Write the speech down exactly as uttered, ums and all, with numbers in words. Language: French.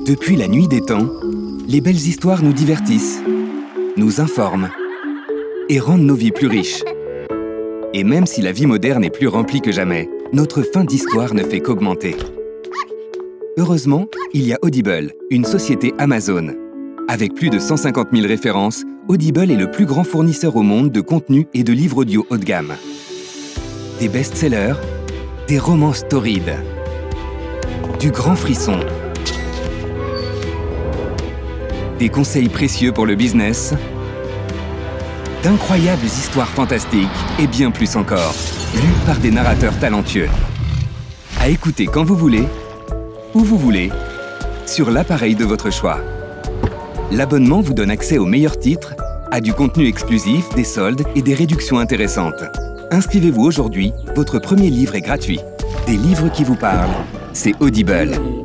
Depuis la nuit des temps, les belles histoires nous divertissent, nous informent et rendent nos vies plus riches. Et même si la vie moderne est plus remplie que jamais, notre faim d'histoire ne fait qu'augmenter. Heureusement, il y a Audible, une société Amazon. Avec plus de cent cinquante mille références, Audible est le plus grand fournisseur au monde de contenu et de livres audio haut de gamme. Des best-sellers, des romances torrides, du grand frisson, des conseils précieux pour le business, d'incroyables histoires fantastiques et bien plus encore, lues par des narrateurs talentueux. À écouter quand vous voulez, où vous voulez, sur l'appareil de votre choix. L'abonnement vous donne accès aux meilleurs titres, à du contenu exclusif, des soldes et des réductions intéressantes. Inscrivez-vous aujourd'hui, votre premier livre est gratuit. Des livres qui vous parlent, c'est Audible.